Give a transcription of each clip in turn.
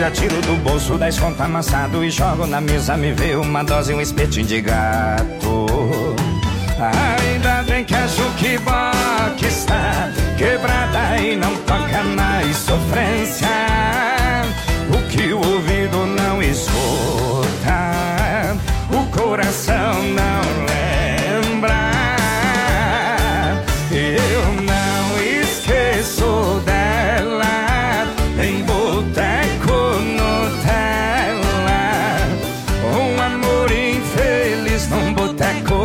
já tiro do bolso 10 conto amassado e jogo na mesa, me vê uma dose, um espetinho de gato. Ainda bem que a jukebox está quebrada e não toca mais sofrência, o que o ouvido não escuta, o coração não lembra. Eu não esqueço dela, em boteco Nutella, um amor infeliz num boteco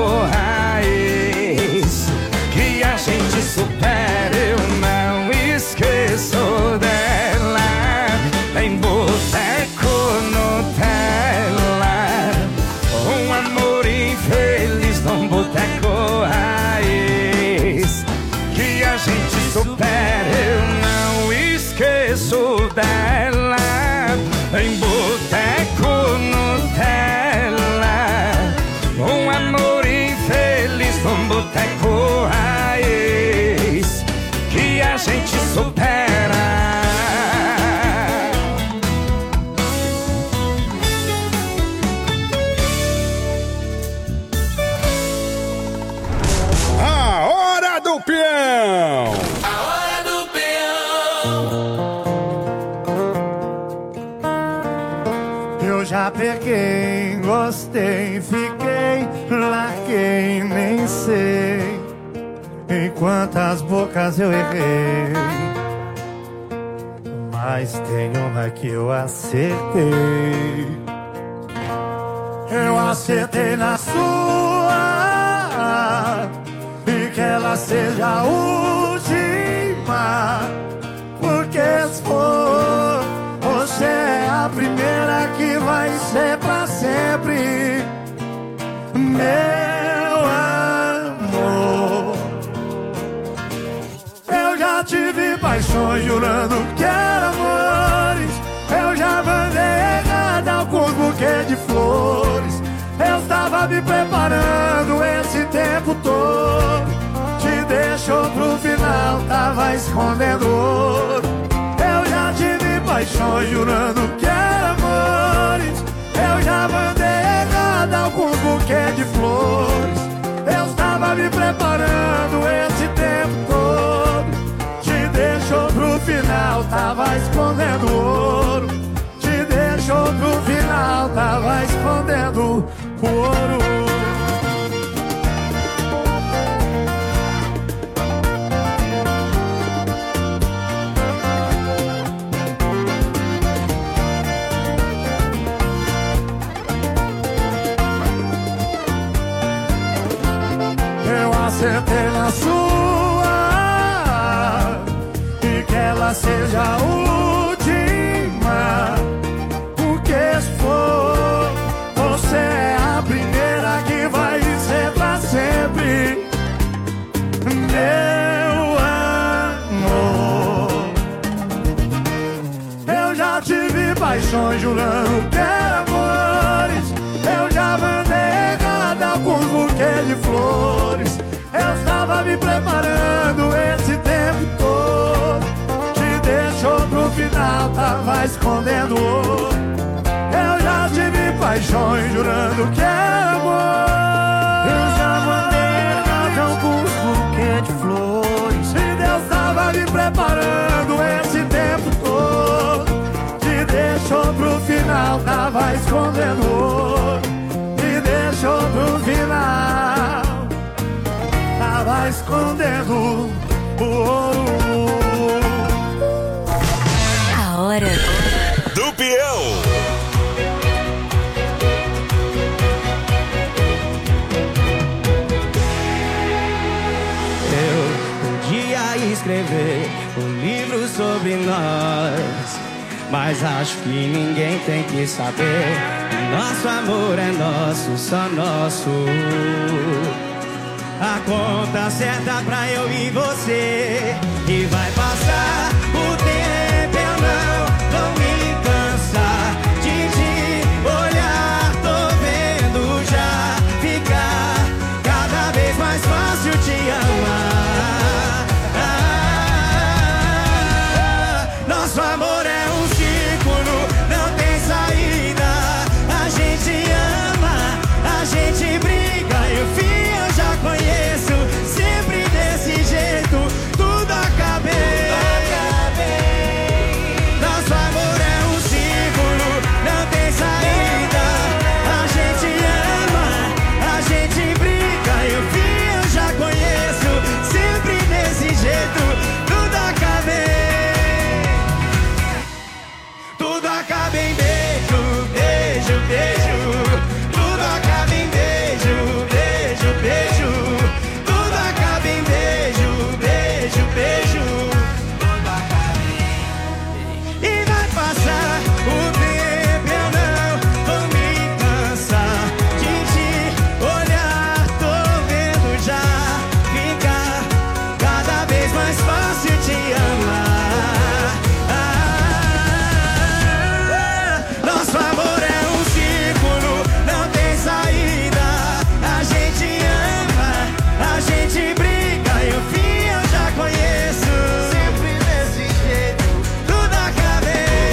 raiz, que a gente supera. Eu não esqueço dela, em boteco Nutella, um amor infeliz num boteco raiz, que a gente supera. Eu não esqueço dela, em boteco Nutella, um amor infeliz num boteco raiz, que a gente supera. A hora do peão! A hora do peão. Eu já peguei, gostei, fiquei, larguei, nem sei em quantas bocas eu errei, mas tem uma que eu acertei. Eu acertei na sua, e que ela seja a última, porque se for, você é a primeira que vai ser pra sempre, meu amor. Eu já tive paixões jurando que eram amores, eu já mandei errado alguns buquês de flores, eu estava me preparando esse tempo todo, te deixou pro final, tava escondendo ouro. Eu já tive paixões jurando que eram amores, eu já mandei errado alguns buquês de flores, eu estava me preparando esse tempo todo, te deixou pro final, tava escondendo ouro. Te deixou pro final, tava escondendo o ouro. Eu acertei na sua, e que ela seja a última, porque se for, você é a primeira que vai ser pra sempre, meu amor. Eu já tive paixões jurando que eram amores, eu já mandei errado alguns buquês de flores, eu estava me preparando esse tempo todo, te deixou pro final, tava escondendo ouro. Eu já tive paixões jurando que era amor, eu já mandei errado alguns buquês de flores, e Deus tava me preparando esse tempo todo, te deixou pro final, tava escondendo ouro. Me deixou pro final, tava escondendo o ouro. A hora do peão. Eu podia escrever um livro sobre nós, mas acho que ninguém tem que saber. Nosso amor é nosso, só nosso. A conta certa pra eu e você, e vai passar o tempo, eu não vou me cansar de te olhar. Tô vendo já ficar cada vez mais fácil te amar. Nosso amor é um círculo. Tudo acaba em beijo, beijo, beijo. Tudo acaba em beijo, beijo, beijo. Tudo acaba em beijo, beijo, beijo. Tudo acaba em beijo. E vai passar o tempo, eu não vou me cansar de te olhar. Tô vendo já ficar cada vez mais fácil te amar. Nosso amor é um círculo, não tem saída. A gente ama, a gente briga e o fim eu já conheço. Sempre desse jeito, tudo acaba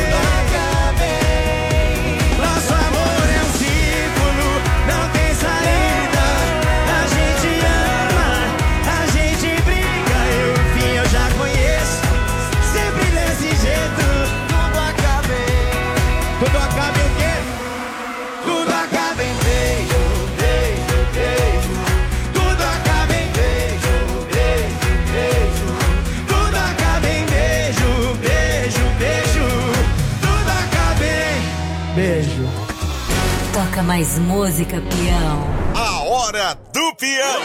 bem. Nosso amor é um círculo, não tem saída. A gente ama, a gente briga e o fim eu já conheço. Sempre desse jeito, tudo acaba bem. Tudo acaba em quê? Tudo acaba em beijo, beijo, beijo. Tudo acaba em beijo, beijo, beijo. Tudo acaba em beijo, beijo, beijo. Tudo acaba em beijo. Toca mais música, peão. A hora do peão.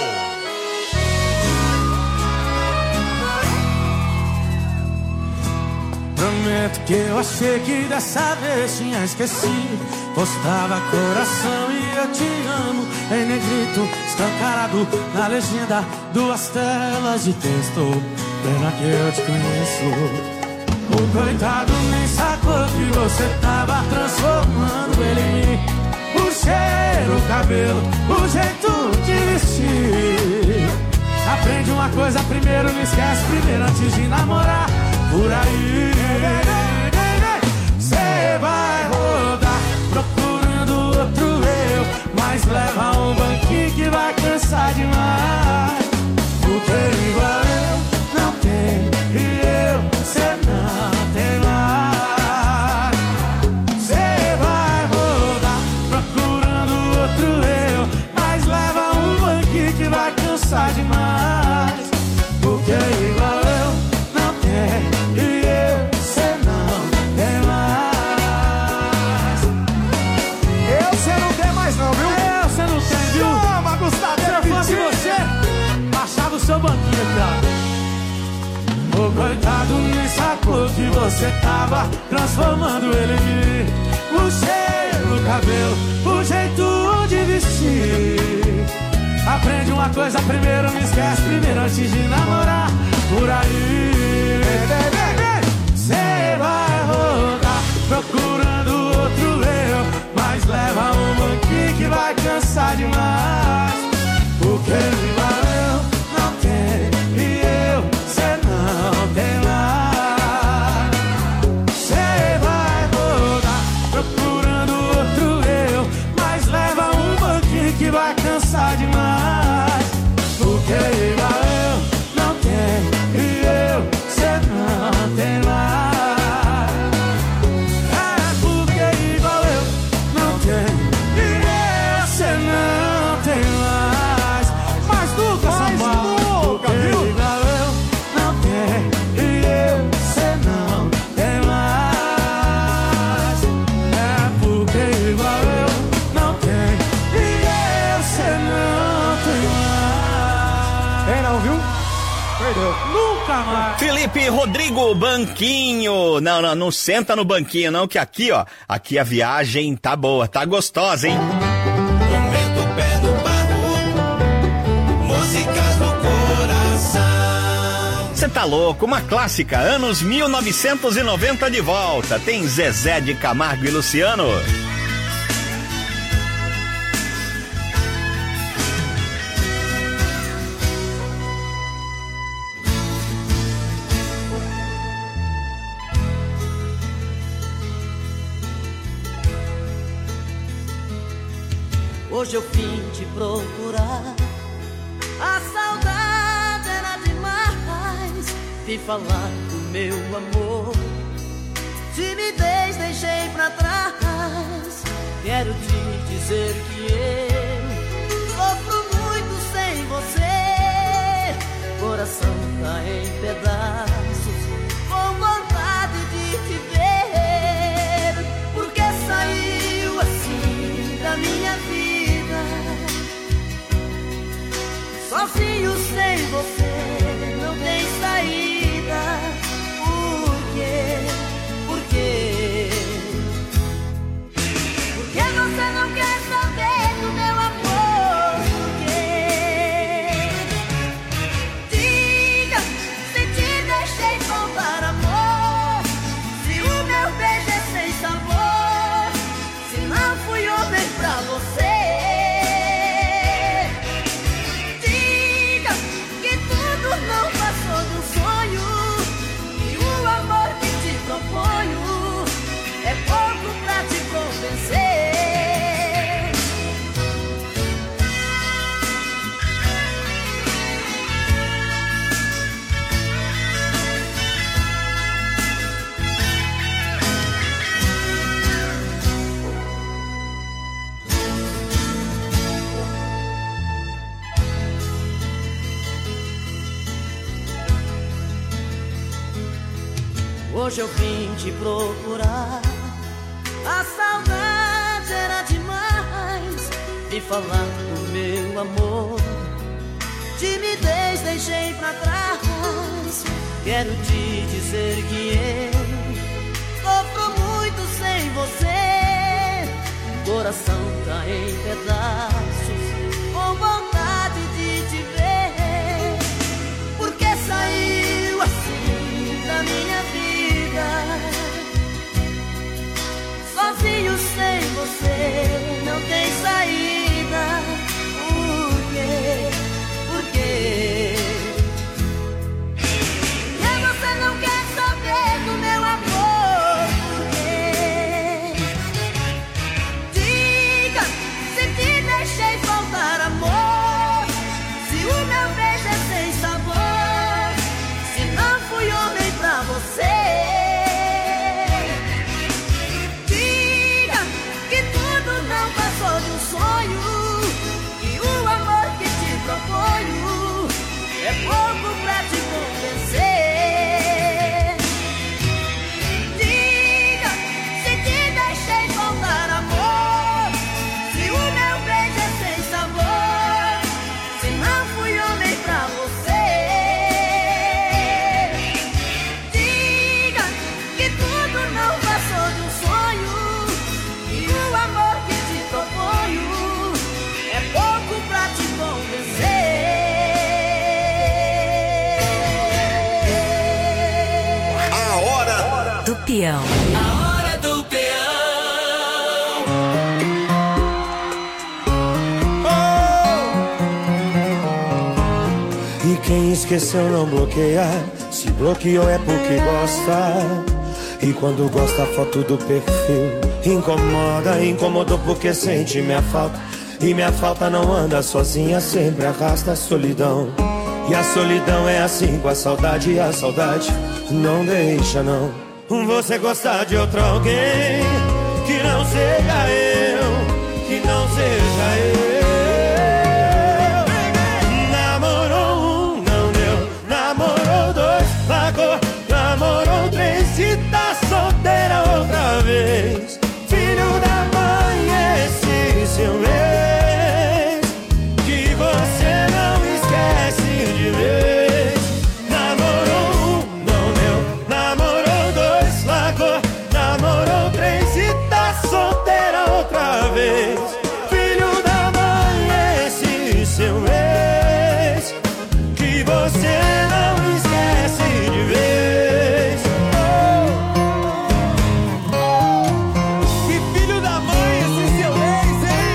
Prometo que eu achei que dessa vez tinha esquecido. Postava coração e eu te amo em negrito, escancarado na legenda, 2 telas de texto. Pena que eu te conheço. O coitado nem sacou que você tava transformando ele em mim. O cheiro, o cabelo, o jeito de vestir. Aprende uma coisa primeiro, não esquece primeiro antes de namorar. Por aí cê vai rodar procurando outro eu, mas leva um banquinho que vai cansar demais. Porque igual eu não tenho e eu, cê não tem mais. Cê vai rodar procurando outro eu, mas leva um banquinho que vai cansar demais. Porque igual eu não tenho e eu, cê não tem mais. Eu cê não tem mais não, viu? Eu, cê não tem, viu? Toma, Gustavo, Se eu fosse você, baixava o seu banquinho, cara. O coitado nem sacou que você tava transformando ele em mim. O cheiro, o cabelo, o jeito de vestir. Aprende uma coisa primeiro, não esquece primeiro antes de namorar. Por aí cê vai rodar procurando outro eu, mas leva um banquinho que vai cansar demais. Porque igual eu não tenho e eu, cê não tem mais. Cê vai rodar procurando outro eu, mas leva um banquinho que vai cansar demais. Porque igual eu não tenho e eu, cê não tem mais. É porque igual eu não tenho e eu, cê não tem mais. Mas nunca, São Paulo, viu? Igual eu não tenho e eu, cê não tem mais. É porque igual eu não tenho e eu, cê não tem mais. Tem não, viu? Perdeu. Nunca mais. Felipe Rodrigo, banquinho. Não senta no banquinho não, que aqui, ó, aqui a viagem tá boa, tá gostosa, hein? Momento pé no barro, músicas no coração. Você tá louco, uma clássica, anos 1990 de volta. Tem Zezé de Camargo e Luciano. Hoje eu vim te procurar, a saudade era demais. Vim falar do meu amor, timidez deixei pra trás. Quero te dizer que eu sofro muito sem você. Coração tá em pedaços, com vontade de te ver. hoje eu vim te procurar. A saudade era demais. Vim falar do meu amor. Timidez deixei pra trás. Quero te dizer que eu sofro muito sem você. Coração tá em pedaços, com vontade de te ver. Por que saiu assim da minha vida? Sozinho sem você não tem saída. Por quê? Por quê? E você não quer saber do meu amor? Por quê? Diga se te deixei faltar amor, se o meu beijo é sem sabor, se não fui homem pra você. Diga que tudo não passou de um sonho, que o amor que te proponho é pouco pra te convencer. Diga se te deixei faltar amor, se o meu beijo é sem sabor, se não fui homem pra você. Diga que tudo não passou de um sonho, e o amor que te proponho é pouco pra te convencer. A hora Do peão. A hora do peão. E quem esqueceu não bloqueia. Se bloqueou é porque gosta. E quando gosta a foto do perfil incomoda, incomodou porque sente minha falta. E minha falta não anda sozinha, sempre arrasta a solidão. E a solidão é assim com a saudade, e a saudade não deixa não. Você gostar de outro alguém, que não seja eu, que não seja eu. Namorou um, não deu. Namorou dois, largou. Namorou três, se tá solteira outra vez. Filho da mãe, esse seu ex, que você não esquece de vez. Namorou um, não deu. Namorou dois, largou. Namorou três, se tá solteira outra vez. Filho da mãe, esse seu ex, que você não esquece de vez. Que filho da mãe, esse seu ex, hein?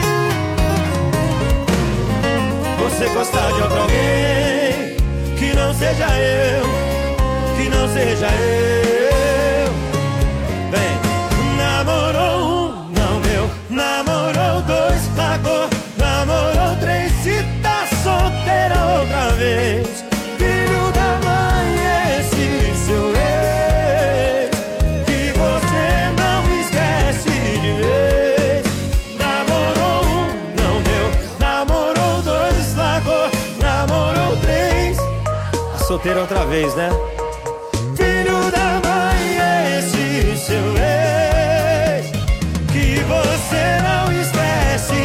Você gostar de outro alguém, que não seja eu, que não seja eu. Vem. Namorou um, não deu. Namorou dois, largou. Namorou três, se tá solteira outra vez. Filho da mãe, esse seu ex, que você não esquece de vez. Namorou um, não deu. Namorou dois, largou. Namorou três, tá solteira outra vez, né? Filho da mãe, esse seu ex, que você não esquece de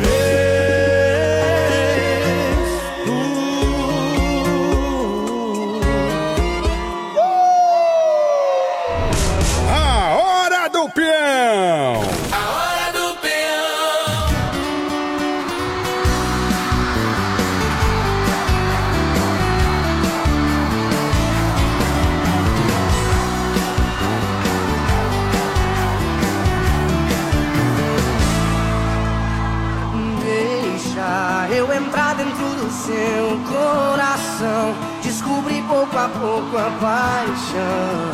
vez. A hora do peão. A hora do peão. Deixa eu entrar dentro do seu coração, descobrir pouco a pouco a paixão.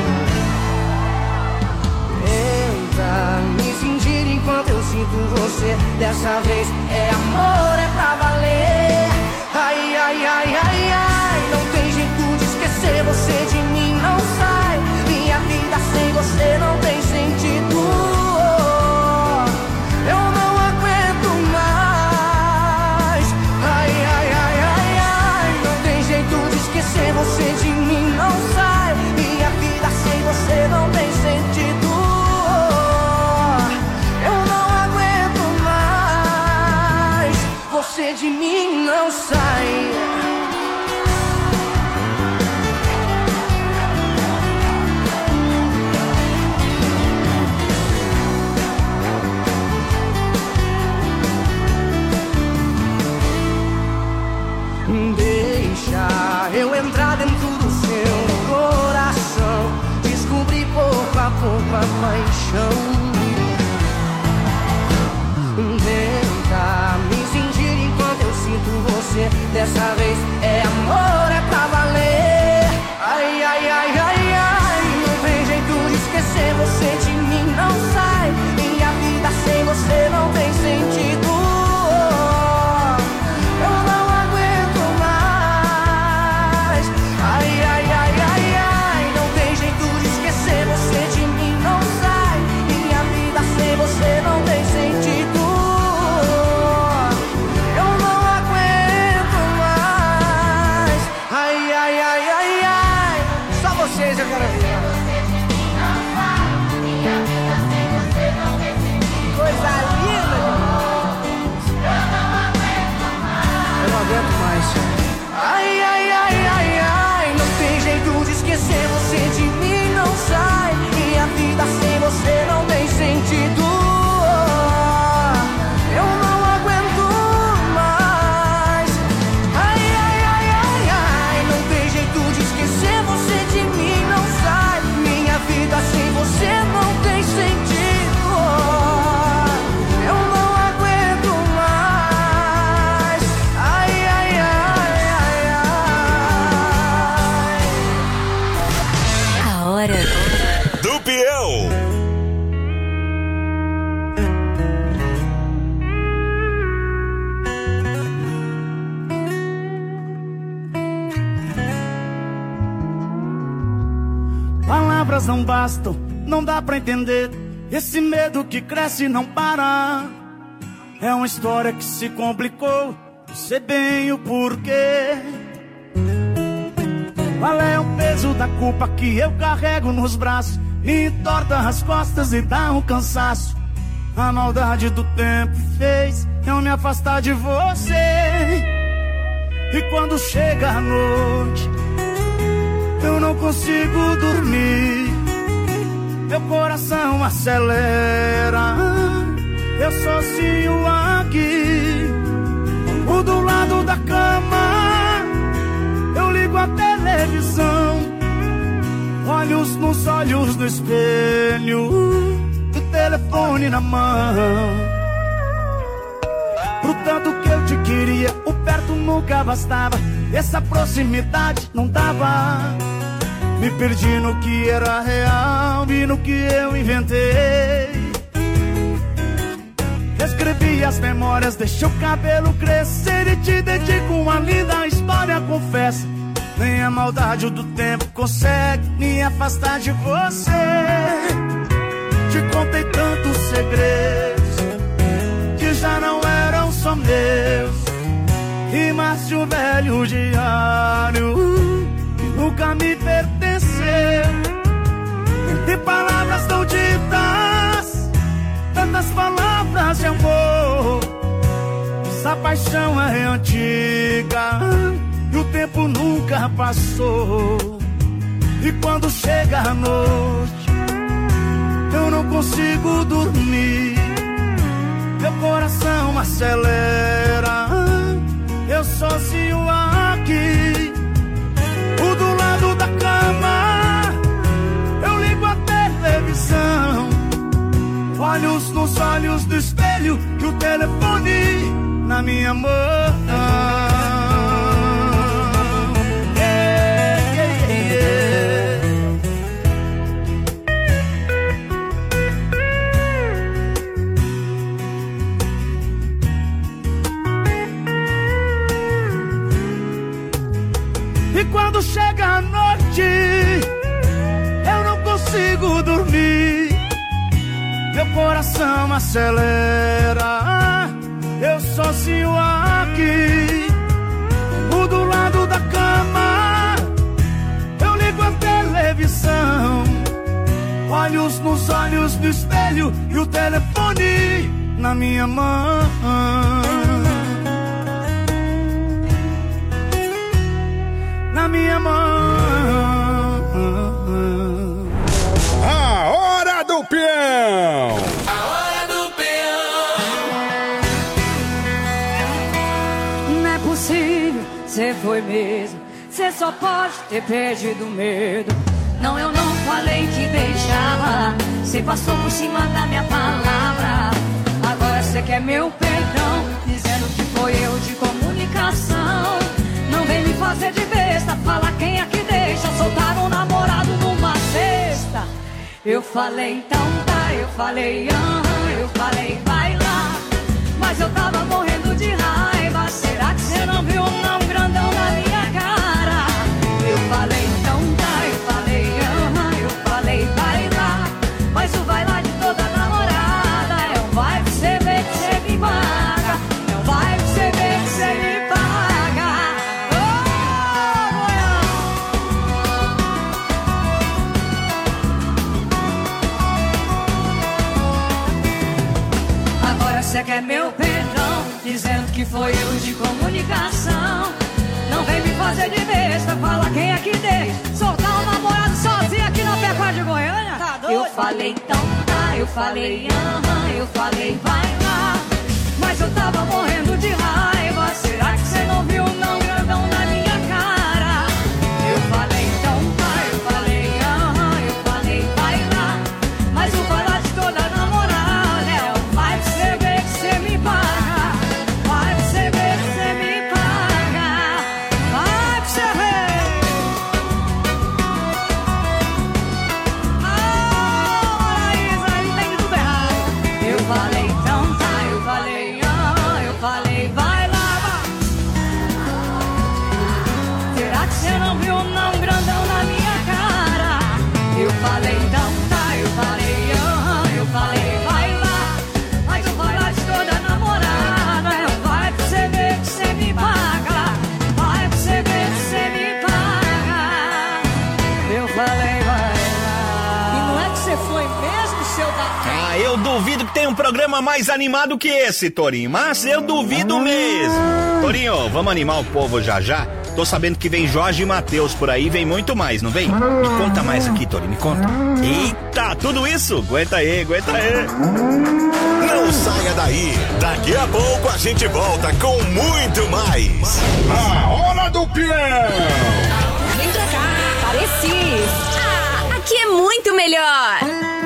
Tenta me sentir enquanto eu sinto você. Dessa vez é amor, é pra valer. Ai, ai, ai, ai, ai, não tem jeito de esquecer você de mim, não sai. Minha vida sem você não tem sentido. Eu não aguento mais. Ai, ai, ai, ai, ai, não tem jeito de esquecer você de mim, não sai. Minha vida sem você você. Dessa vez é amor, é pra valer. Ai, ai, ai, ai, ai, não tem jeito de esquecer você de mim, não sai. Minha vida sem você não tem sentido. Eu não aguento mais. Ai, ai, ai, ai, ai, não tem jeito de esquecer você de mim, não sai. Minha vida sem você não tem sentido. Eu não aguento mais. Ai, ai, ai, ai, ai, só vocês eu quero ver. Coisa linda. Eu não aguento mais. Ai, ai, ai, ai, ai, não tem jeito de esquecer você de mim, não sai. Minha vida sem você não tem sentido. Eu não aguento mais. Ai, ai, ai, ai, ai, não tem jeito de esquecer você de mim, não sai. Minha vida sem você não tem sentido. Eu não aguento mais. Ai, ai, ai, ai, ai. A hora Do peão. Palavras não bastam, não dá pra entender. Esse medo que cresce e não para. É uma história que se complicou, sei bem o porquê. Qual é o peso da culpa que eu carrego nos braços? Me entorta as costas e dá um cansaço. A maldade do tempo fez eu me afastar de você. E quando chega a noite, eu não consigo dormir. Meu coração acelera, eu sozinho aqui. O do lado da cama, eu ligo a televisão. Olhos nos olhos do espelho, o telefone na mão. Pro tanto que eu te queria, o perto nunca bastava. Essa proximidade não dava. Me perdi no que era real e no que eu inventei. Escrevi as memórias, deixei o cabelo crescer e te dedico uma linda história, confesso. Nem a maldade do tempo consegue me afastar de você. Te contei tantos segredos que já não eram só meus. Rimas de um velho diário que nunca me pertenceu. Entre palavras não ditas, tantas palavras de amor. Essa paixão é antiga e o tempo nunca passou. E quando chega a noite, eu não consigo dormir. Meu coração acelera, eu sozinho aqui. O do lado da cama, eu ligo a televisão. Olhos nos olhos do espelho e o telefone na minha mão. E quando chega a noite, eu não consigo dormir. Meu coração acelera, eu sozinho aqui. O do lado da cama, eu ligo a televisão. Olhos nos olhos do espelho e o telefone na minha mão. Na minha mão. A hora do peão. A hora do peão. Não é possível, cê foi mesmo. Cê só pode ter perdido medo. Não, eu não falei que deixava. Cê passou por cima da minha palavra. Agora cê quer meu perdão, dizendo que foi erro de comunicação. Eu falei, então tá, eu falei, eu falei, vai lá. Mas eu tava morrendo de raiva. Será que você não viu um não grandão na minha cara? Eu falei, então tá, eu falei, eu falei, vai lá. Mas o vai lá de toda namorada é um vai pra você ver que você me paga. É um vai pra você ver que você me paga. Agora você quer meu perdão, dizendo que foi erro de comunicação. Não vem me fazer de besta, fala quem é que deixa soltar um namorado sozinho aqui na Pecuária de Goiânia. Tá doido? Eu falei, então tá, eu falei, eu falei, vai lá. Mas eu tava morrendo de raiva. Será que você não viu um não grandão na minha cara? Eu falei, então tá, eu falei, eu falei, vai lá. Mas o vai lá de toda namorada é um vai pra você ver que você me paga. Vai pra você ver que você me paga. Vai pra você ver. Isso aí tem tudo errado. Eu falei, então tá, eu falei, vai lá. Será que você não viu um não grandão na minha cara? Eu falei, então tá, eu falei, vai lá. Mas eu vai lá de toda namorada. Vai pra você ver que você me paga. Vai pra você ver que você me paga. Eu falei, vai lá. E não é que você foi mesmo, seu da... Ah, eu duvido que tenha um programa mais animado que esse, Torinho. Mas eu duvido mesmo. Torinho, vamos animar o povo já já? Tô sabendo que vem Jorge e Matheus por aí, vem muito mais, não vem? Me conta mais aqui, Torinho, me conta. Eita, tudo isso? Aguenta aí, aguenta aí. Não saia daí. Daqui a pouco a gente volta com muito mais. A hora do peão. Vem pra cá, Parecis. Aqui é muito melhor.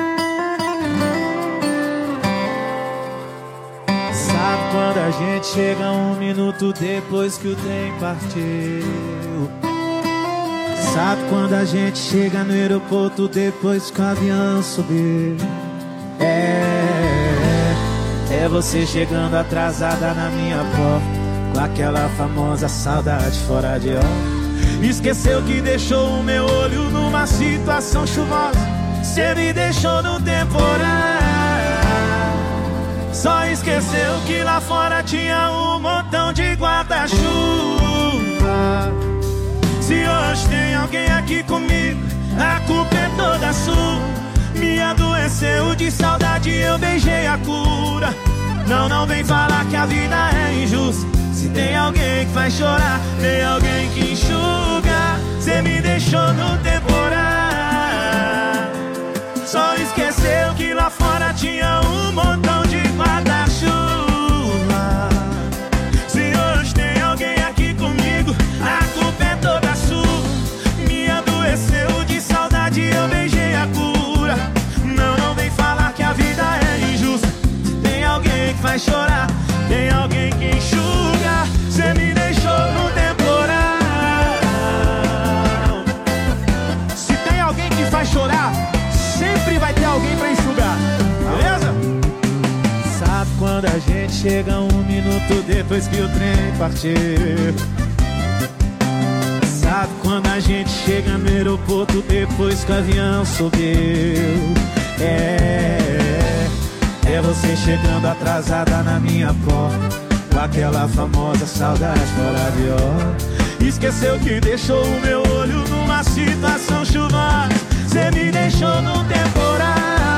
Sabe quando a gente chega 1 minuto depois que o trem partiu? Sabe quando a gente chega no aeroporto depois que o avião subiu? É você chegando atrasada na minha porta, com aquela famosa saudade fora de hora. Esqueceu que deixou o meu olho numa situação chuvosa. Cê me deixou no temporal. Só esqueceu que lá fora tinha um montão de guarda-chuva. Se hoje tem alguém aqui comigo, a culpa é toda sua. Me adoeceu de saudade, eu beijei a cura. Não vem falar que a vida é injusta. Se tem alguém que faz chorar, tem alguém que enxuga. Cê me deixou no temporal. Só esqueceu que lá fora tinha um montão de guarda-chuva. Se hoje tem alguém aqui comigo, a culpa é toda sua. Me adoeceu de saudade, eu beijei a cura. Não vem falar que a vida é injusta. Se tem alguém que faz chorar, tem alguém que enxuga. Cê me deixou no temporal. Se tem alguém que faz chorar, sempre vai ter alguém pra enxugar, beleza? Sabe quando a gente chega 1 minuto depois que o trem partiu? Sabe quando a gente chega no aeroporto depois que o avião subiu? É você chegando atrasada na minha porta, com aquela famosa saudade fora de hora. Esqueceu que deixou o meu olho numa situação chuvosa. Cê me deixou no temporal.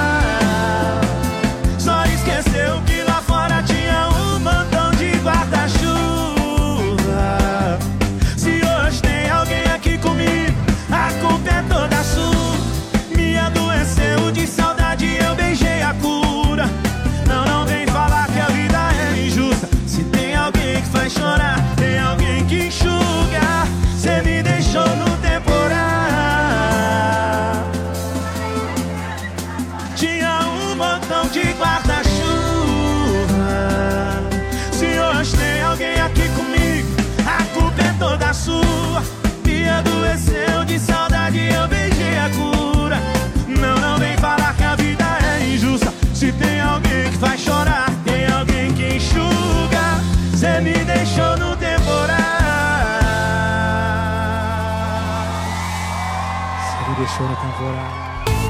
Só esqueceu que lá fora tinha um montão de guarda-chuva. Se hoje tem alguém aqui comigo, a culpa é toda sua. Me adoeceu de saudade, eu beijei a cura. Não vem falar que a vida é injusta. Se tem alguém que faz chorar, tem alguém que enxuga. Cê me deixou no temporal. Tinha um montão de guarda-chuva. Se hoje tem alguém aqui comigo, a culpa é toda sua. Me adoeceu de saudade, eu beijei a cura. Não vem falar vai chorar, tem alguém que enxuga. Cê me deixou no temporal. Cê me deixou no temporal.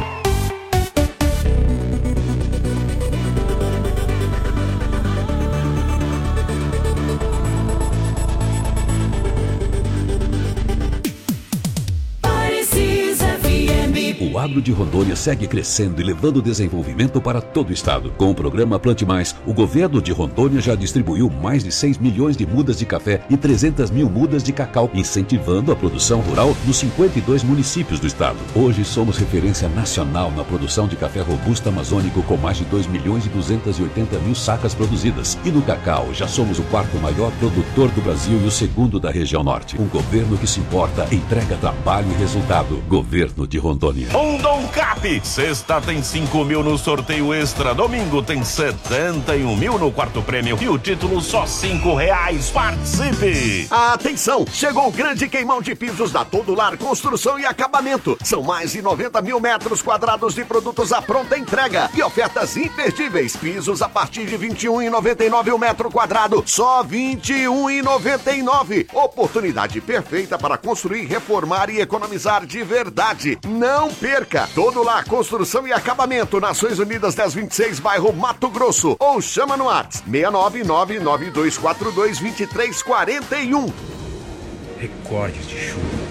O agro de Rondônia segue crescendo e levando desenvolvimento para todo o estado. Com o programa Plante Mais, o governo de Rondônia já distribuiu mais de 6 milhões de mudas de café e 300 mil mudas de cacau, incentivando a produção rural nos 52 municípios do estado. Hoje somos referência nacional na produção de café robusto amazônico, com mais de 2 milhões e 280 mil sacas produzidas. E no cacau, já somos o quarto maior produtor do Brasil e o segundo da região norte. Um governo que se importa, entrega trabalho e resultado. Governo de Rondônia. Rondon Cap, sexta tem 5 mil no sorteio extra, domingo tem 71 mil no quarto prêmio e o título só R$5. Participe! Atenção, chegou o grande queimão de pisos da Todo Lar Construção e Acabamento. São mais de 90 mil metros quadrados de produtos à pronta entrega e ofertas imperdíveis. Pisos a partir de R$21,99 o metro quadrado, só R$21,99. Oportunidade perfeita para construir, reformar e economizar de verdade. Não perca! Todo Lar Construção e Acabamento, Nações Unidas 1026, bairro Mato Grosso. Ou chama no WhatsApp 69992422341. Recordes de chuva,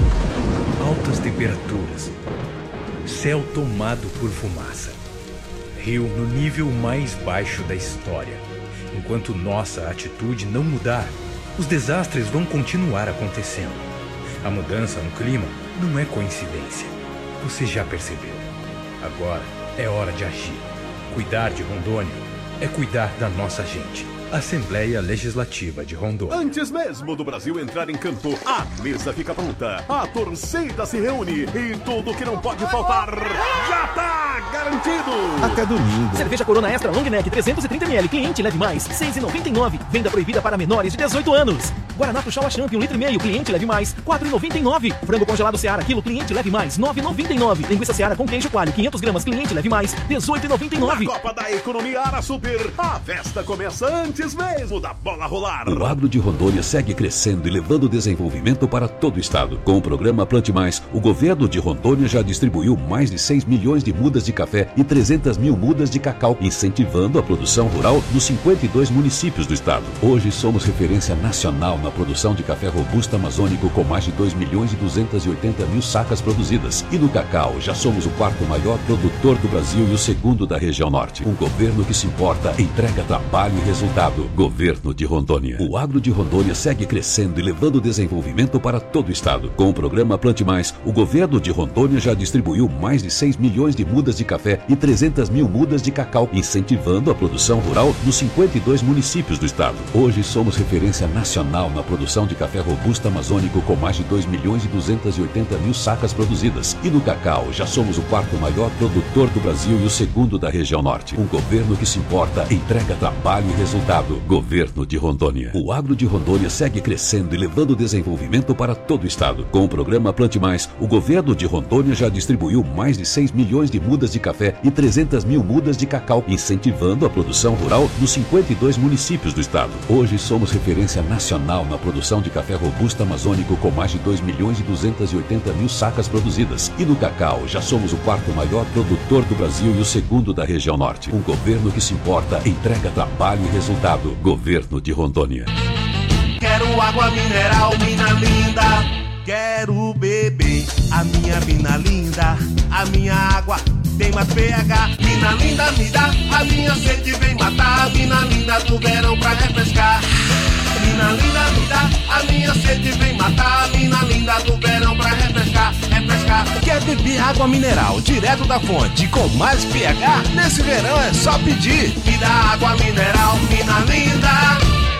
altas temperaturas, céu tomado por fumaça, rio no nível mais baixo da história. Enquanto nossa atitude não mudar, os desastres vão continuar acontecendo. A mudança no clima não é coincidência. Você já percebeu. Agora é hora de agir. Cuidar de Rondônia é cuidar da nossa gente. Assembleia Legislativa de Rondônia. Antes mesmo do Brasil entrar em campo, a mesa fica pronta, a torcida se reúne e tudo que não pode faltar já tá garantido. Até domingo. Cerveja Corona Extra Long Neck 330ml, cliente leve mais, R$6,99. Venda proibida para menores de 18 anos. Guaraná Tuxaua Champ 1,5 litro, cliente leve mais, R$4,99. Frango congelado Seara quilo, cliente leve mais, R$9,99. Linguiça Seara com queijo coalho 500 gramas, cliente leve mais, R$18,99. Na Copa da Economia Ara Super, a festa começa antes mesmo da bola rolar. O agro de Rondônia segue crescendo e levando desenvolvimento para todo o estado. Com o programa Plante Mais, o governo de Rondônia já distribuiu mais de 6 milhões de mudas de café e 300 mil mudas de cacau, incentivando a produção rural nos 52 municípios do estado. Hoje somos referência nacional na produção de café robusto amazônico, com mais de 2 milhões e 280 mil sacas produzidas. E no cacau, já somos o quarto maior produtor do Brasil e o segundo da região norte. Um governo que se importa, entrega trabalho e resultado. Governo de Rondônia. O agro de Rondônia segue crescendo e levando desenvolvimento para todo o estado. Com o programa Plante Mais, o governo de Rondônia já distribuiu mais de 6 milhões de mudas de café e 300 mil mudas de cacau, incentivando a produção rural nos 52 municípios do estado. Hoje somos referência nacional na produção de café robusto amazônico, com mais de 2 milhões e 280 mil sacas produzidas. E no cacau, já somos o quarto maior produtor do Brasil e o segundo da região norte. Um governo que se importa, entrega trabalho e resultado. Governo de Rondônia. O agro de Rondônia segue crescendo e levando desenvolvimento para todo o estado. Com o programa Plante Mais, o governo de Rondônia já distribuiu mais de 6 milhões de mudas de café e 300 mil mudas de cacau, incentivando a produção rural nos 52 municípios do estado. Hoje somos referência nacional na produção de café robusto amazônico, com mais de 2 milhões e 280 mil sacas produzidas. E no cacau, já somos o quarto maior produtor do Brasil e o segundo da região norte. Um governo que se importa, entrega trabalho e resultado. Governo de Rondônia. Quero água mineral, mina linda. Quero beber a minha mina linda. A minha água tem mais pH. Mina linda, me dá. A minha sede vem matar. Mina linda do verão pra refrescar. Mina linda, me dá. A minha sede vem matar. Mina linda do verão pra refrescar. Refrescar. Quer beber água mineral direto da fonte com mais pH? Nesse verão é só pedir. Me dá água mineral, mina linda.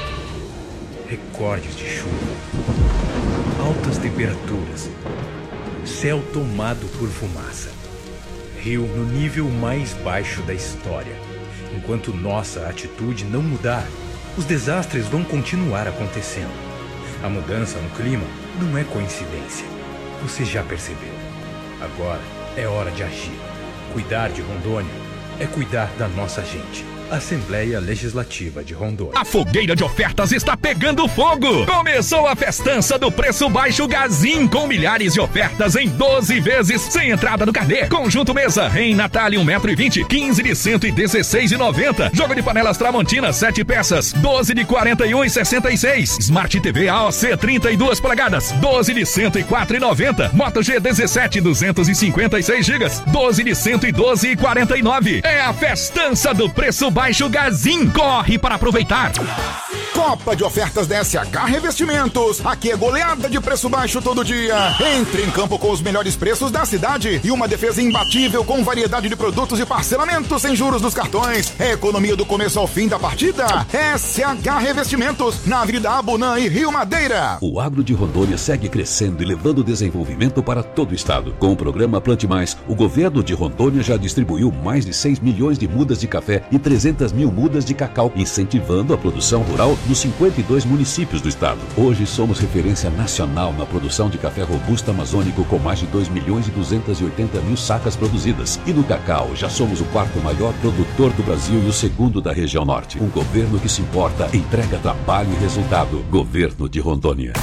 Recordes de chuva, altas temperaturas, céu tomado por fumaça, rio no nível mais baixo da história. Enquanto nossa atitude não mudar, os desastres vão continuar acontecendo. A mudança no clima não é coincidência. Você já percebeu. Agora é hora de agir. Cuidar de Rondônia é cuidar da nossa gente. Assembleia Legislativa de Rondônia. A fogueira de ofertas está pegando fogo. Começou a festança do preço baixo Gazin, com milhares de ofertas em 12 vezes, sem entrada no carnê. Conjunto mesa, em Natália 1,20 m, 15 de 116,90. Jogo de panelas Tramontina, 7 peças, 12 de 41,66. Smart TV AOC 32 polegadas, 12 de 104,90. Moto G 17, 256 GB, 12 de 112,49. É a festança do preço baixo Gazin. Corre para aproveitar. Copa de ofertas da SH Revestimentos. Aqui é goleada de preço baixo todo dia. Entre em campo com os melhores preços da cidade e uma defesa imbatível com variedade de produtos e parcelamento sem juros dos cartões. É economia do começo ao fim da partida. SH Revestimentos, na Avenida Abunã e Rio Madeira. O agro de Rondônia segue crescendo e levando desenvolvimento para todo o estado. Com o programa Plante Mais, o governo de Rondônia já distribuiu mais de 6 milhões de mudas de café e 300 mil mudas de cacau, incentivando a produção rural nos 52 municípios do estado. Hoje somos referência nacional na produção de café robusto amazônico, com mais de 2 milhões e 280 mil sacas produzidas. E no cacau, já somos o 4º maior produtor do Brasil e o 2º da região norte. Um governo que se importa, entrega trabalho e resultado. Governo de Rondônia.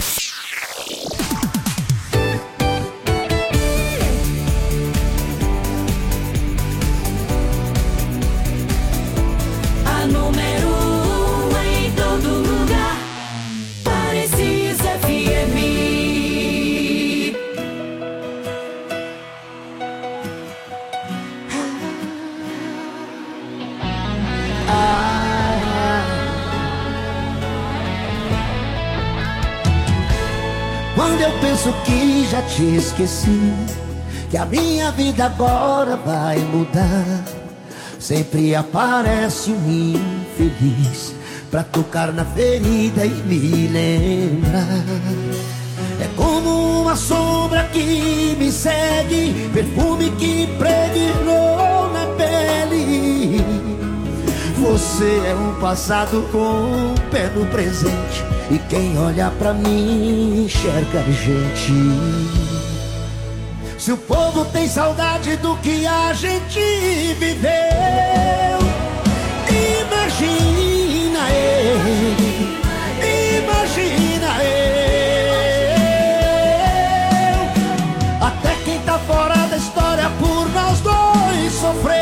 Quando eu penso que já te esqueci, que a minha vida agora vai mudar, sempre aparece um infeliz pra tocar na ferida e me lembrar. É como uma sombra que me segue, perfume que impregnou na pele. Você é um passado com um pé no presente, e quem olha pra mim enxerga a gente. Se o povo tem saudade do que a gente viveu, imagina eu, imagina eu. Até quem tá fora da história por nós dois sofreu.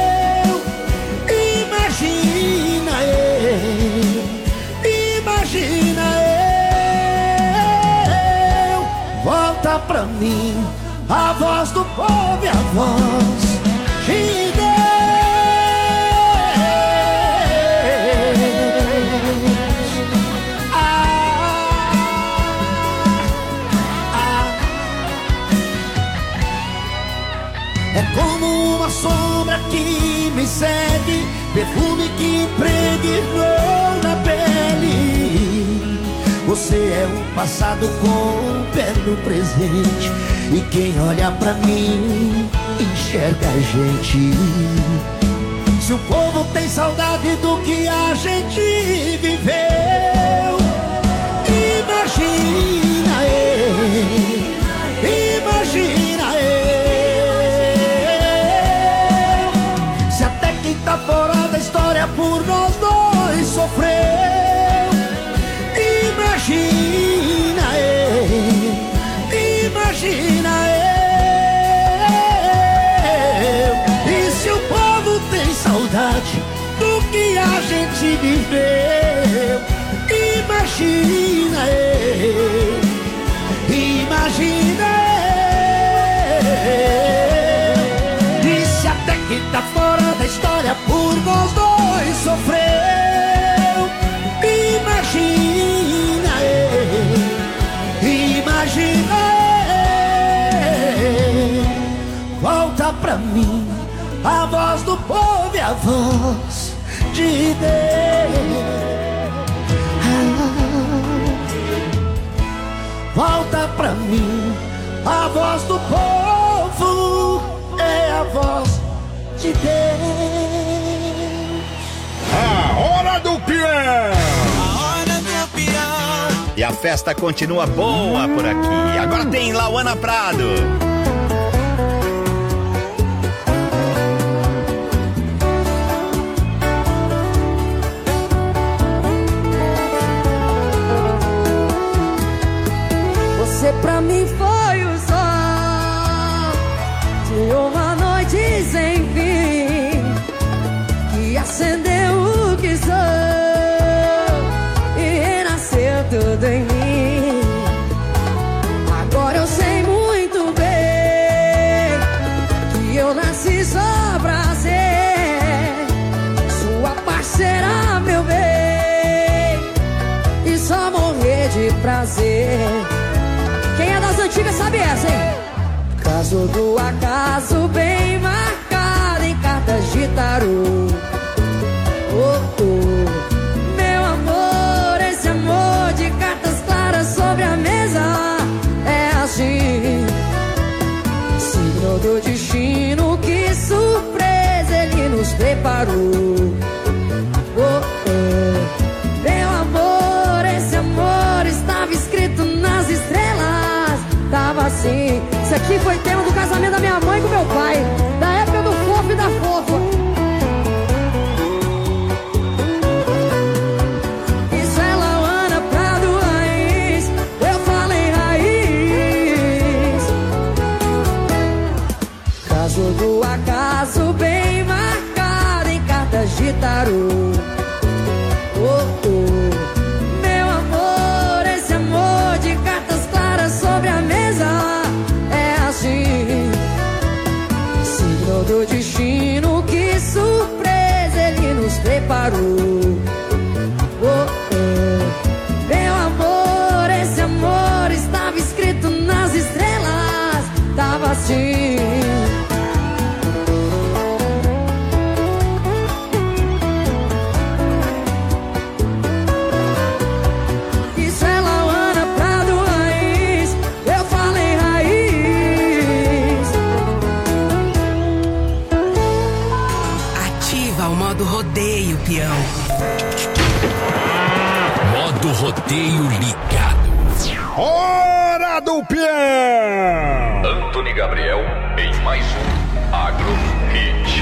Imagina eu, imagina eu. Volta pra mim a voz do povo e a voz de Deus. É como uma sombra que me segue, perfume que impregnou na pele. Você é um passado com um pé no presente, e quem olha pra mim enxerga a gente. Se o povo tem saudade do que a gente viveu, imagina eu, imagina eu. Se até quem tá fora da história por nós dois sofreu, imagina eu, imagina eu. E se o povo tem saudade do que a gente viveu, imagina eu, imagina eu. E se até quem tá fora da história por nós dois sofreu, imagina eu, imagina eu. Volta pra mim a voz do povo e a voz de Deus. Volta pra mim a voz do povo, é a voz de Deus. A hora do peão! A hora do peão! E a festa continua boa por aqui. Agora tem Lauana Prado. prazer. Quem é das antigas sabe essa, hein? Caso do acaso bem marcado em cartas de tarô. Oh, oh. Meu amor, esse amor de cartas claras sobre a mesa é assim. Signo do destino, que surpresa ele nos preparou. Oh, oh. Meu amor, esse amor estava escrito nas estrelas. Tava assim. Isso aqui foi tema do casamento da minha mãe com meu pai, da época do fofo e da fofa. Isso é Lauana Prado Raiz, eu falei raiz. Caso do acaso bem marcado em cartas de tarô. Oh, oh. Meu amor, esse amor de cartas claras sobre a mesa é assim. Signo do destino, que surpresa ele nos preparou. Oh, oh. Meu amor, esse amor estava escrito nas estrelas. Tava assim. Rodeio, peão. Modo rodeio ligado. Hora do peão! Antony Gabriel em mais um Agro Hit.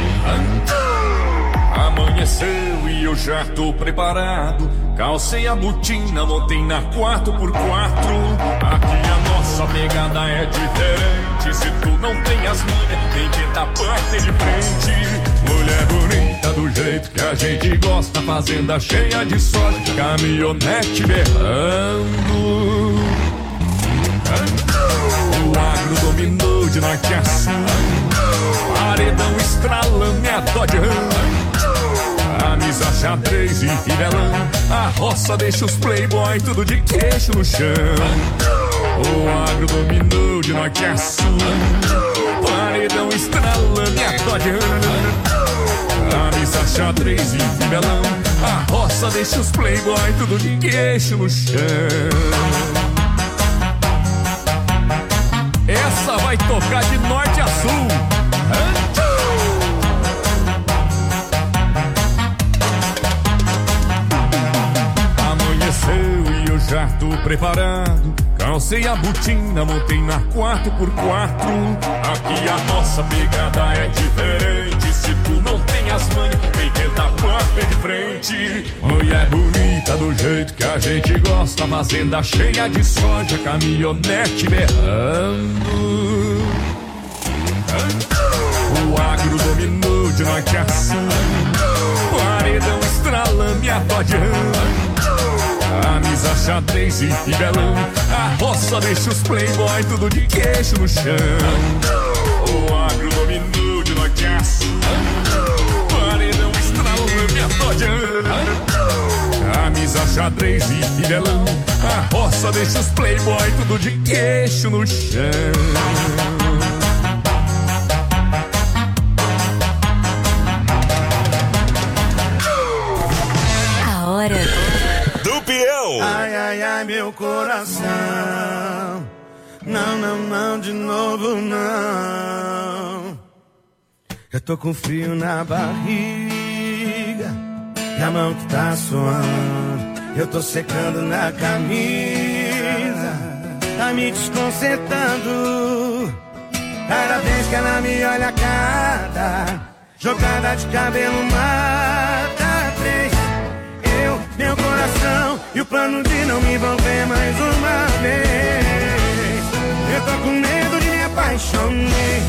Amanheceu e eu já tô preparado. Calcei a botina, montei na 4x4. Aqui a nossa pegada é diferente. Se tu não tem as manhas, tem que dar parte de frente. Mulher bonita do jeito que a gente gosta, fazenda cheia de soja, caminhonete berrando. O agro dominou de norte a sul, paredão estralando e a Dodge Ram, a misa xadrez e fivelão, a roça deixa os playboy tudo de queixo no chão. O agro dominou de norte a sul, paredão estralando e a Dodge Ram, a missa xadrez e fivelão, a roça deixa os playboy tudo de queixo no chão. Essa vai tocar de norte a sul. Amanheceu e eu já tô preparado. Calcei a botina, montei na 4x4. Aqui a nossa pegada é diferente. Se tu não tem as manhas, tem que dar parte de frente. Mulher bonita do jeito que a gente gosta, fazenda cheia de soja, caminhonete berrando. O agro dominou de norte a sul, paredão estralando e a Dodge Ram, a misa xadrez e fivelão, a roça deixa os playboy tudo de queixo no chão. O agro dominou de norte a sul, paredão estralando e a Dodge Ram, a misa xadrez e fivelão, a roça deixa os playboy tudo de queixo no chão. Do peão. Ai, ai, ai, meu coração. Não, não, não, de novo não. Eu tô com frio na barriga e a mão que tá suando. Eu tô secando na camisa, tá me desconcertando. Cada vez que ela me olha a cara, jogada de cabelo mata três. Meu coração e o plano de não me envolver mais uma vez. Eu tô com medo de me apaixonar.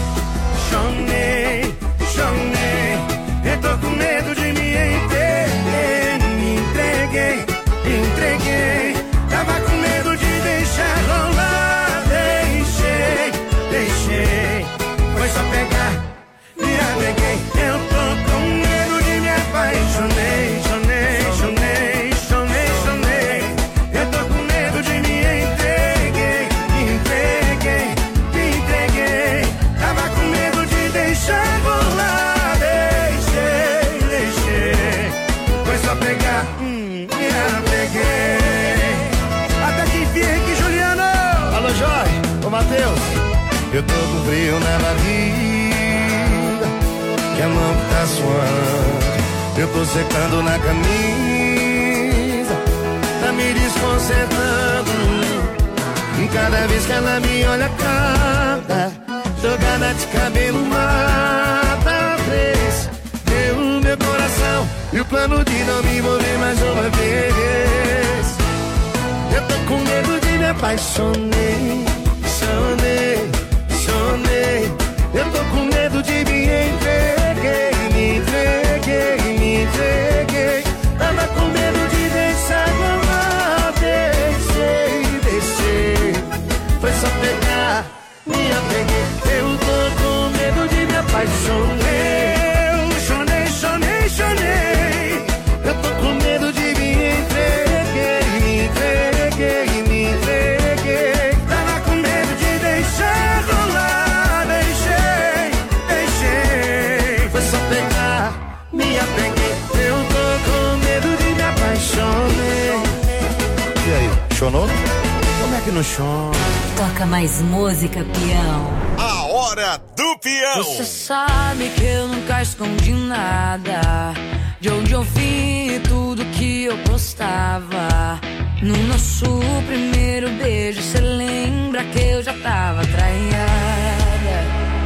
Chonei. Eu tô com medo de me entregar. Me entreguei. Tava com medo de deixar rolar. Deixei. Foi só pegar, me apeguei. Eu tô com medo de me apaixonar. Chonei. Eu tô com medo de me Eu tô com frio na barriga, que a mão tá suando. Eu tô secando na camisa, tá me desconcertando. E cada vez que ela me olha, cada jogada de cabelo mata três. Deu o meu coração e o plano de não me envolver mais uma vez. Eu tô com medo de me apaixonei, chonei, chonei. Eu tô com medo de me entreguei, me entreguei, me entreguei. Tava com medo de deixar rolar, deixei, deixei. Foi só pegar, me apeguei. Eu tô com medo de me apaixonei. Eu chonei, chonei, chonei. Eu tô com medo de me entreguei, me entreguei, me entreguei. Tava com medo de deixar rolar, deixei, deixei. Foi só pegar, me apeguei. Eu tô com medo de me apaixonei. E aí, chonou? Como é que não chora? Toca mais música, peão. A hora do peão. Você sabe que eu nunca escondi nada. De onde eu vim, tudo que eu postava. No nosso primeiro beijo, cê lembra que eu já tava traída.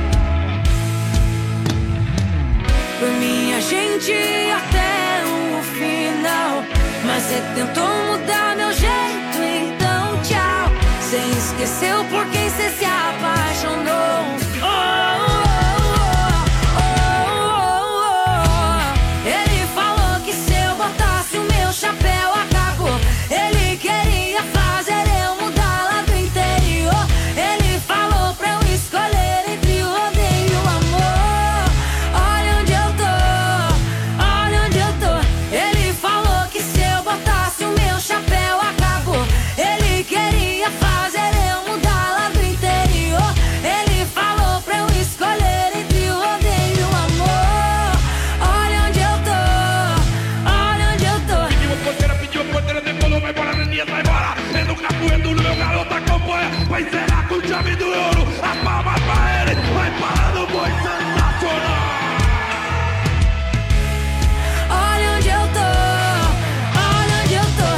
Por mim a gente ia até o final, mas cê tentou mudar meu jeito, então tchau. Cê esqueceu por quem cê se apaixonou. Oh, oh, oh, oh, oh. Ele falou que se eu botasse o meu chapéu acabou. Ele queria fazer eu mudar lá do interior. Ele falou pra eu escolher entre o rodeio e o amor. Olha onde eu tô, olha onde eu tô. Ele falou que se eu botasse o meu chapéu acabou. Ele queria fazer eu mudar lá do interior. Ele falou pra eu escolher entre o rodeio e o amor. Olha onde eu tô, olha onde eu tô. Pediu porteira, decolou, vai embora, Neninha, vai embora. É no capoeiro, no meu garoto acompanha. Vai zerar com o chave do ouro. A palma pra ele, vai parar no boi sensacional. Olha onde eu tô, olha onde eu tô.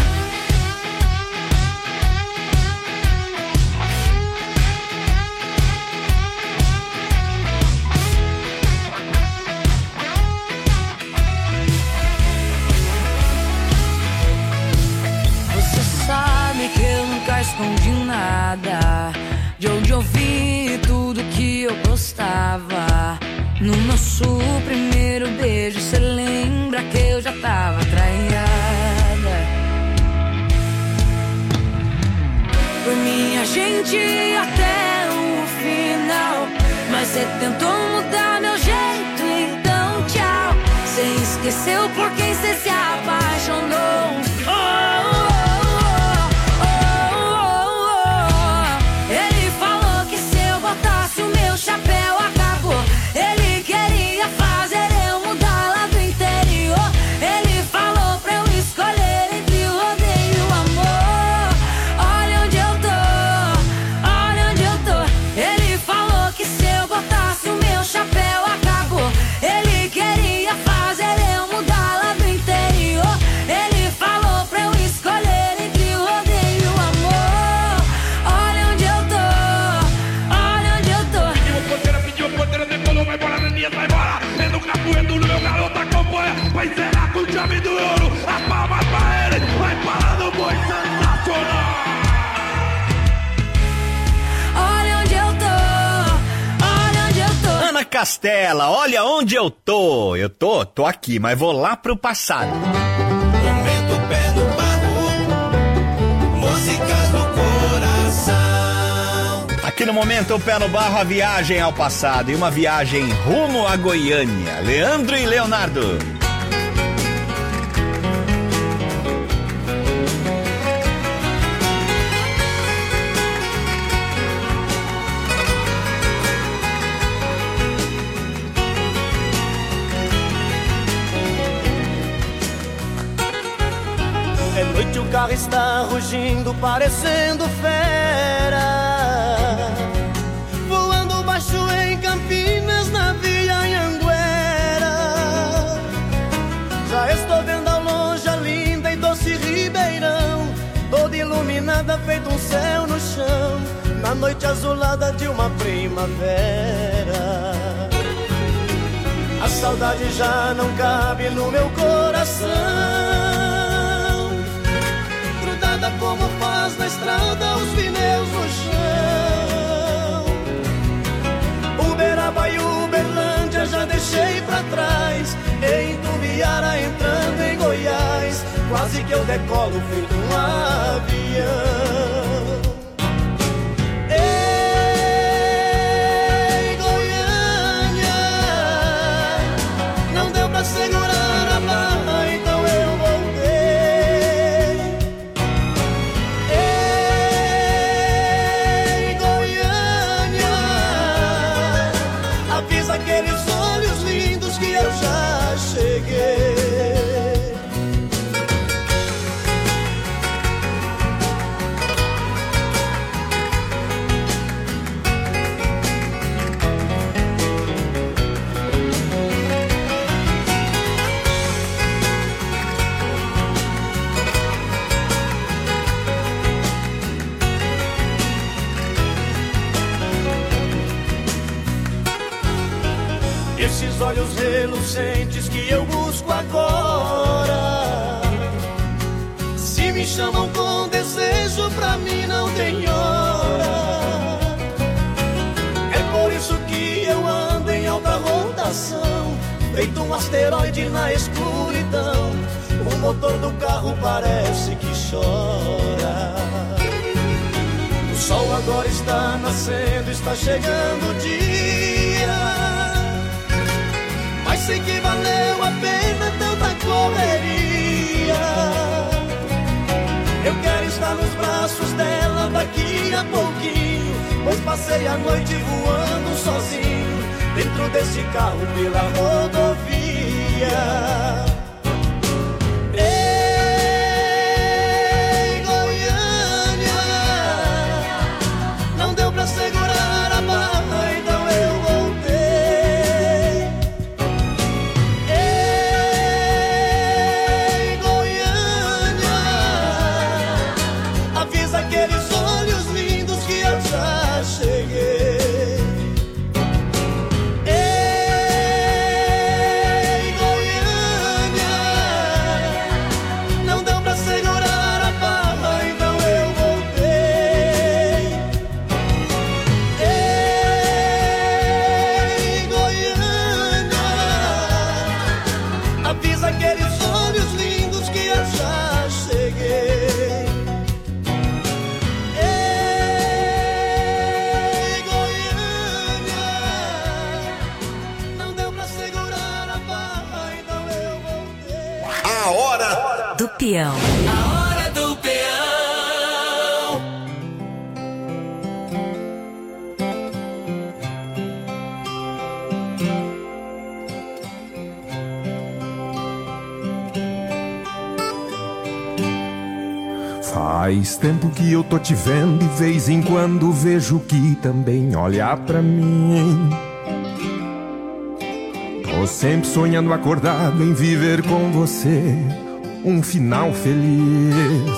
Você sabe que eu nunca escondi nada. De onde eu vim, tudo que eu gostava. No nosso primeiro beijo, cê lembra que eu já tava traída. Por mim a gente ia até o final, mas cê tentou mudar meu jeito, então tchau. Cê esqueceu por quem cê se apaixonou. Oh, oh, oh, oh, oh. Ele falou que se eu botasse o meu chapéu acabou. Ele queria fazer eu mudar lá do interior. Ele falou pra eu escolher entre o rodeio e o amor. Olha onde eu tô, olha onde eu tô. Ele falou que se eu botasse o meu chapéu acabou. Ele queria fazer eu mudar lá do interior. Ele falou pra eu escolher entre o rodeio e o amor. Olha onde eu tô, olha onde eu tô. Pediu porteira, decolou, vai embora, Neninha, vai embora. É no capoeiro, no meu garoto acompanha. Vai zerar com o chave do ouro. A palma pra ele, vai parar no boi sensacional. Olha onde eu tô, olha onde eu tô. Ana Castela, olha onde eu tô. Eu tô aqui, mas vou lá pro passado. Momento pé no barro, músicas do coração. Aqui no Momento Pé no Barro, a viagem ao passado e uma viagem rumo a Goiânia. Leandro e Leonardo. É noite, o carro está rugindo, parecendo fera, voando feito um céu no chão, na noite azulada de uma primavera. A saudade já não cabe no meu coração, grudada como faz na estrada os pneus no chão. Uberaba e Uberlândia já deixei pra trás, em Tubiara entrando em Goiás, quase que eu decolo feito um avião. Segurar a barra, então eu voltei. Ei, Goiânia, avisa aqueles olhos lindos que eu já cheguei. Esses olhos relucentes que eu busco agora, se me chamam com desejo, pra mim não tem hora. É por isso que eu ando em alta rotação, feito um asteroide na escuridão. O motor do carro parece que chora. O sol agora está nascendo, está chegando o dia, mas sei que valeu a pena tanta correria. Eu quero estar nos braços dela daqui a pouquinho, pois passei a noite voando sozinho, dentro desse carro pela rodovia. Ei, Goiânia, não deu pra segurar a barra, então eu voltei. Aqueles olhos lindos que eu já cheguei. Ei, Goiânia, não deu pra segurar a barra, então eu voltei. Ei, Goiânia, avisa aqueles olhos lindos que eu já cheguei. A hora do peão. A hora do peão. Faz tempo que eu tô te vendo e vez em quando vejo que também olha pra mim. Tô sempre sonhando acordado em viver com você um final feliz.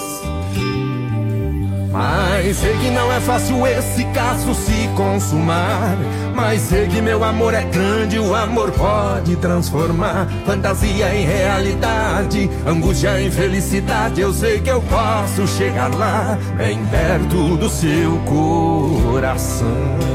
Mas sei que não é fácil esse caso se consumar, mas sei que meu amor é grande, o amor pode transformar fantasia em realidade, angústia em felicidade. Eu sei que eu posso chegar lá, bem perto do seu coração.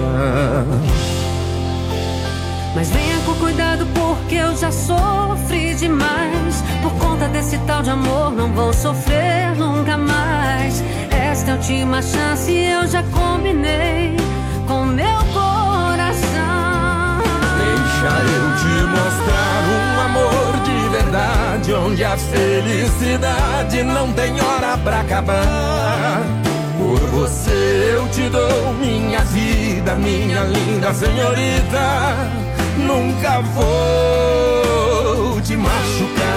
Mas venha com cuidado porque eu já sofri demais. Por conta desse tal de amor não vou sofrer nunca mais. Esta é a última chance, eu já combinei com meu coração. Deixa eu te mostrar um amor de verdade, onde a felicidade não tem hora pra acabar. Por você eu te dou minha vida, minha linda senhorita. Nunca vou te machucar.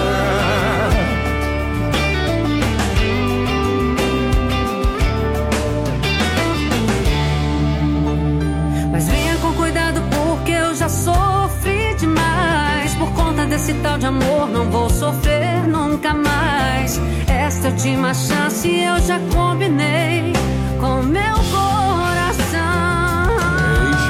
Mas venha com cuidado porque eu já sofri demais. Por conta desse tal de amor não vou sofrer nunca mais. Esta é a última chance, eu já combinei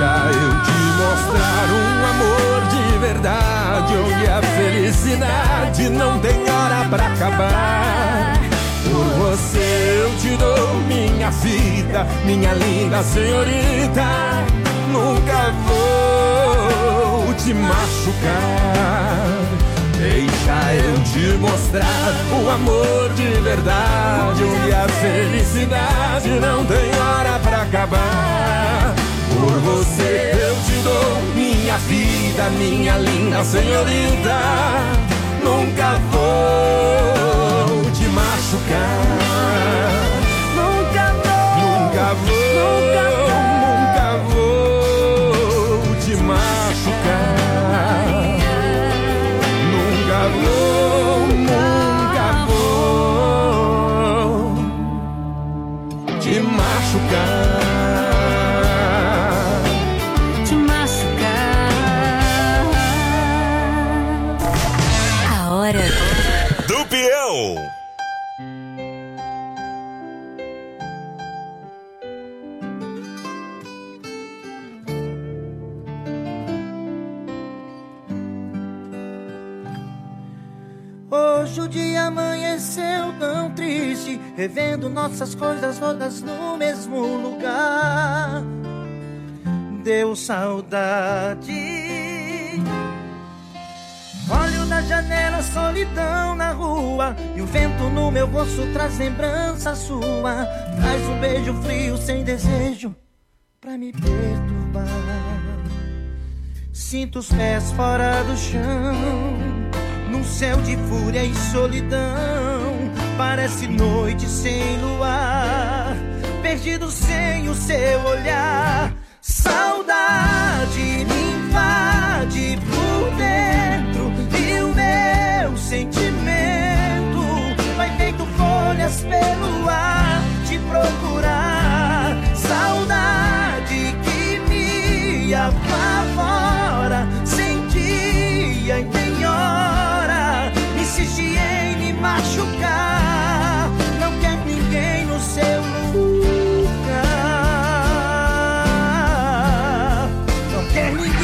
Deixa eu te mostrar um amor de verdade, onde a felicidade não tem hora pra acabar. Por você eu te dou minha vida, minha linda senhorita. Nunca vou te machucar. Deixa eu te mostrar o amor de verdade, onde a felicidade não tem hora pra acabar. Por você eu te dou minha vida, minha linda senhorita. Nunca vou te machucar. Nunca vou, nunca vou te machucar. Nunca vou te machucar. Do Peão. Hoje o dia amanheceu tão triste, revendo nossas coisas todas no mesmo lugar. Deu saudade. Olho na janela, solidão na rua, e o vento no meu rosto traz lembrança sua. Traz um beijo frio sem desejo pra me perturbar. Sinto os pés fora do chão, num céu de fúria e solidão. Parece noite sem luar, perdido sem o seu olhar. Saudade me invade por dentro, e o meu sentimento vai feito folhas pelo ar te procurar. Saudade que me apavora, sem dia e nem hora, insiste em me machucar. Não quer ninguém no seu lugar, não quer ninguém.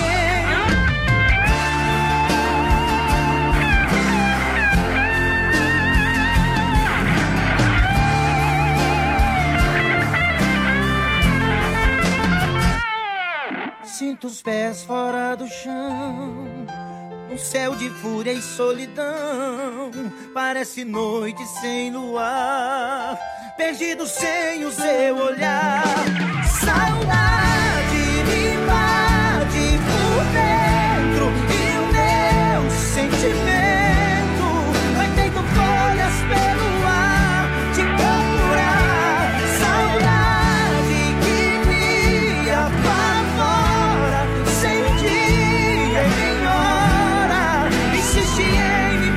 Sinto os pés fora do chão, um céu de fúria e solidão. Parece noite sem luar, perdido sem o seu olhar. Saudade me invade por dentro, e o meu sentimento vai feito folhas pelo ar te procurar. Saudade que me apavora, sem dia e nem hora, insiste em me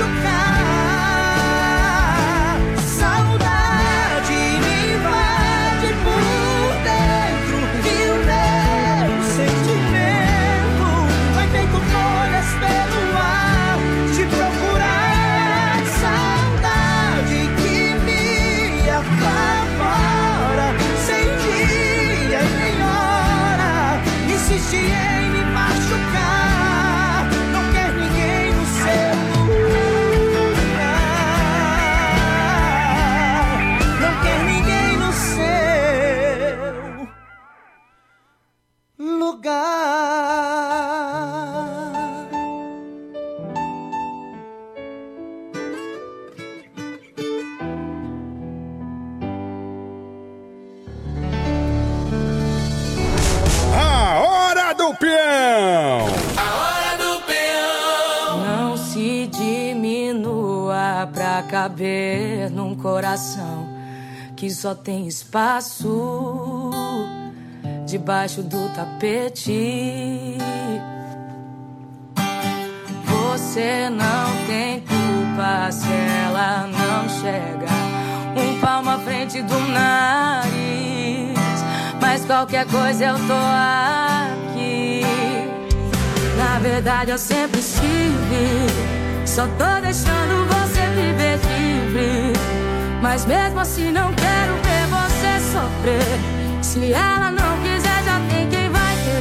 machucar. Saudade me invade por dentro, e o meu sentimento vai feito folhas pelo ar te procurar. Saudade que me apavora, sem dia e nem hora, insiste em me machucar. Não quer ninguém no seu lugar, não quer ninguém no seu lugar. A hora do peão! Não se diminua pra caber num coração que só tem espaço debaixo do tapete. Você não tem culpa se ela não chega um palmo à frente do nariz. Mas qualquer coisa eu tô aqui. Na verdade eu sempre estive, só tô deixando você viver livre. Mas mesmo assim não quero ver você sofrer. Se ela não quiser, já tem quem vai querer.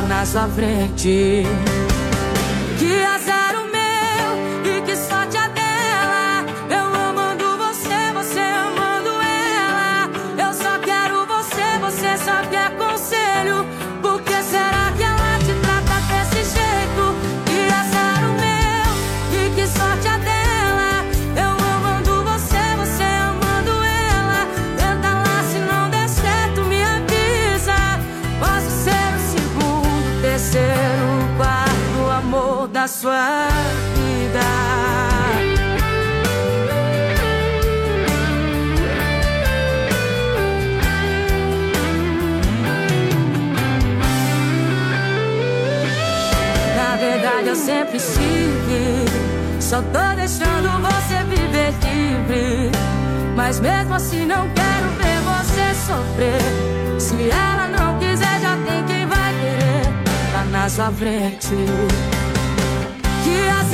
na sua frente. Que azar o meu e que sorte a dela. Eu amando você, você amando ela. Eu só quero você, você só quer conselho. Por que será que ela te trata desse jeito? Que azar o meu e que sorte a dela. Eu amando você, você amando ela. Tenta lá, se não der certo me avisa. Posso ser o segundo, terceiro, quarto amor da sua vida. Na verdade eu sempre estive, só tô deixando você viver livre. Mas mesmo assim não quero ver você sofrer. Se ela não quiser já tem quem vai querer. Tá na sua frente. Que